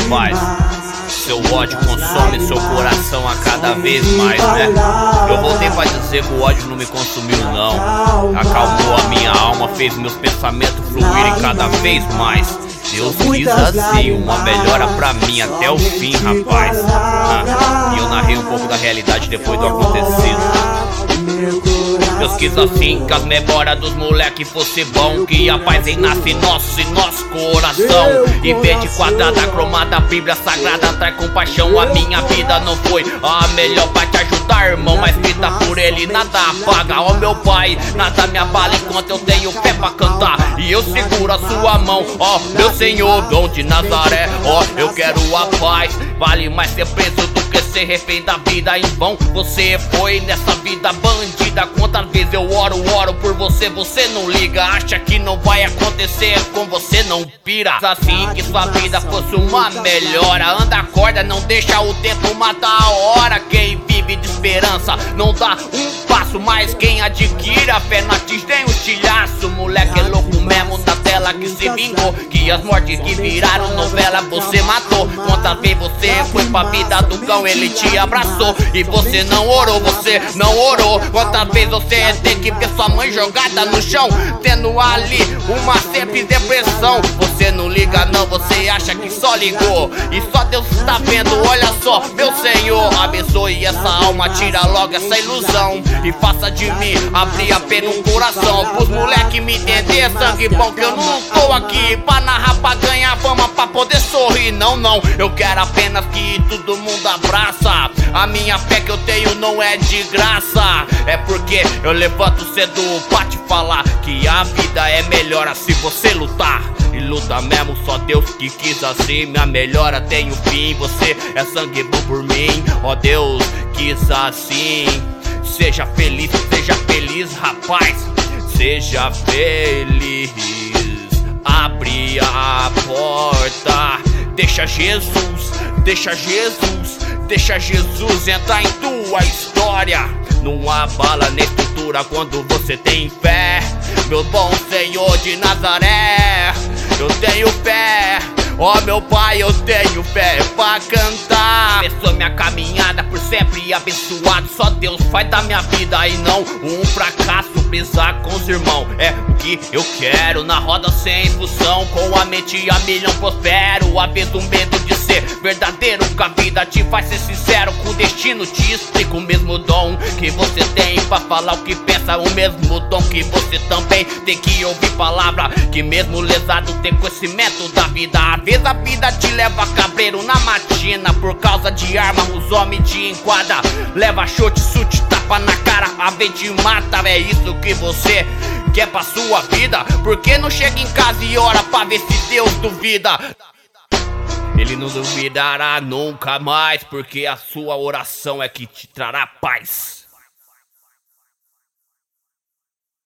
rapaz? Seu ódio consome seu coração a cada vez mais, né? Eu voltei pra dizer que o ódio não me consumiu não. Acalmou a minha alma, fez meus pensamentos fluírem cada vez mais. Deus quis assim, uma melhora pra mim até o fim, rapaz. E eu narrei um pouco da realidade depois do acontecido. Deus quis assim, que as memórias dos moleque fosse bom, que a paz reinasse em nosso coração. Em vez de quadrada, cromada, a Bíblia Sagrada traz compaixão. A minha vida não foi a melhor pra te ajudar, irmão, mas feita por ele nada apaga. Ó meu pai, nada me abala enquanto eu tenho fé pra cantar. E eu seguro a sua mão, ó meu Senhor, dom de Nazaré. Ó, eu quero a paz, vale mais ser preso do que ser refém da vida em vão. Você foi nessa vida bandida. Quantas vezes eu oro por você, você não liga. Acha que não vai acontecer com você, não pira. Assim que sua vida fosse uma melhora. Anda, acorda, não deixa o tempo matar a hora. Quem vive de esperança não dá um passo, mas quem adquire a fé não atinge nem um estilhaço. Moleque é louco mesmo na tela que se vingou, que as mortes que viraram novela você matou. Quantas vezes você foi pra vida do cão, ele te abraçou e você não orou, você não orou. Quantas vezes você tem que ver sua mãe jogada no chão, tendo ali uma simples depressão. Você não liga não, você acha que só ligou e só Deus está vendo. Olha só, meu Senhor, abençoe essa alma, tira logo essa ilusão e faça de mim abrir apenas um coração. Pros moleque me entender, sangue bom, que eu não tô aqui pra narrar, pra ganhar fama, pra poder sorrir. Não, não, eu quero apenas que todo mundo abraça. A minha fé que eu tenho não é de graça, é porque eu levanto cedo pra te falar que a vida é melhor se você lutar. E luta mesmo, só Deus que quis assim. Minha melhora tem um fim, você é sangue bom por mim. Ó Deus quis assim. Seja feliz, rapaz. Seja feliz. Abre a porta. Deixa Jesus entrar em tua história. Não abala nem estrutura quando você tem fé. Meu bom Senhor de Nazaré, eu tenho fé. Ó meu pai, eu tenho fé pra cantar. Abençoa minha caminhada por sempre abençoado. Só Deus faz da minha vida e não um fracasso. Pisar com os irmãos é o que eu quero. Na roda sem função, com a mente a milhão prospero. Havendo medo de ser verdadeiro, que a vida te faz ser sincero. Com o destino te explica o mesmo dom que você tem pra falar o que pensa. O mesmo dom que você também tem que ouvir palavra. Que mesmo lesado tem conhecimento da vida. Às vezes a vida te leva cabreiro na matina. Por causa de arma os homens te enquadram. Leva chute, chute, tapa na cara, a vez te mata. É isso que você quer pra sua vida? Por que não chega em casa e ora pra ver se Deus duvida? Ele não duvidará nunca mais, porque a sua oração é que te trará paz.